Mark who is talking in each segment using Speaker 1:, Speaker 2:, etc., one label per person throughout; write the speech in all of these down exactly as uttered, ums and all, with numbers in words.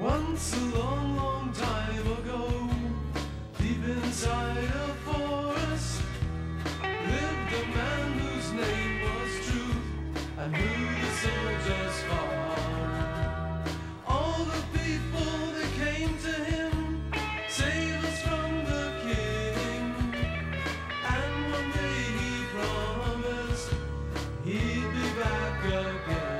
Speaker 1: Once a long, long time ago, deep inside a forest, lived a man whose name was Truth, and who the soldiers fought. All the people that came to him, save us from the king, and one day he promised he'd be back again.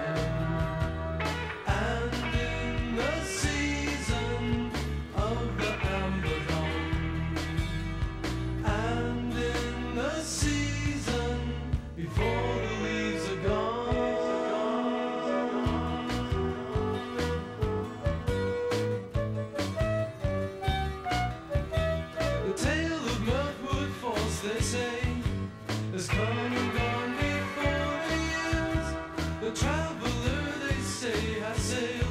Speaker 1: They say has come and gone before the years. The traveler, they say, has sailed